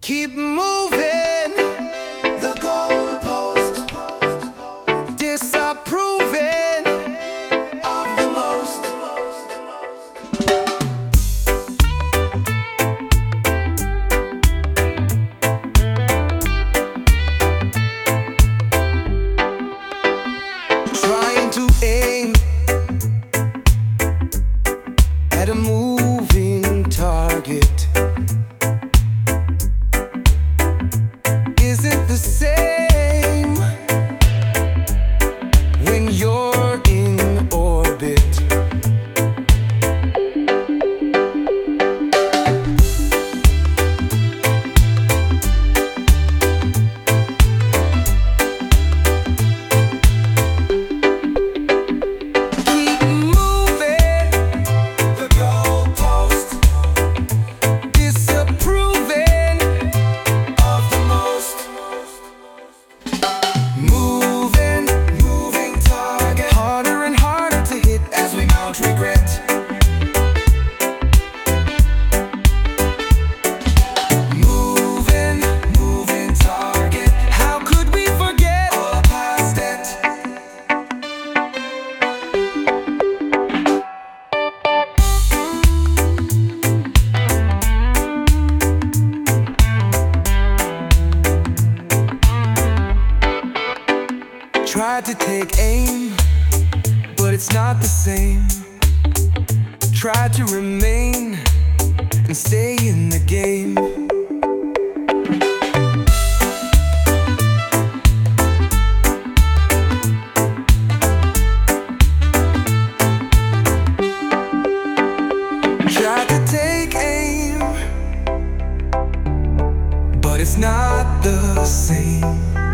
Keep moving the goalpost, disapproving of the most. Trying to aim at a moving target isn't the same when you're in orbit. Keep moving the goalpost, disapproving of the most. Moving target, harder and harder to hit as we mount regret. Moving target, how could we forget all past it? Tried to take aim, but it's not the same. Tried to remain and stay in the game. Tried to take aim, but it's not the same.